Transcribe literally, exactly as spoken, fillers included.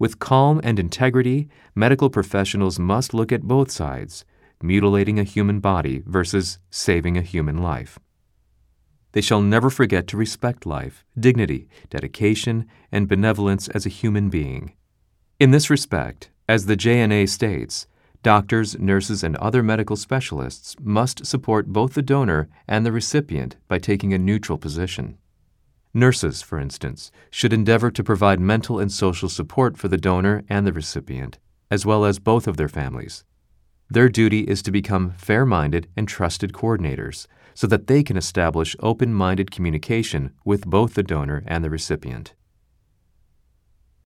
With calm and integrity, medical professionals must look at both sides, mutilating a human body versus saving a human life. They shall never forget to respect life, dignity, dedication, and benevolence as a human being. In this respect, as the J N A states, doctors, nurses, and other medical specialists must support both the donor and the recipient by taking a neutral position. Nurses, for instance, should endeavor to provide mental and social support for the donor and the recipient, as well as both of their families. Their duty is to become fair-minded and trusted coordinators so that they can establish open-minded communication with both the donor and the recipient.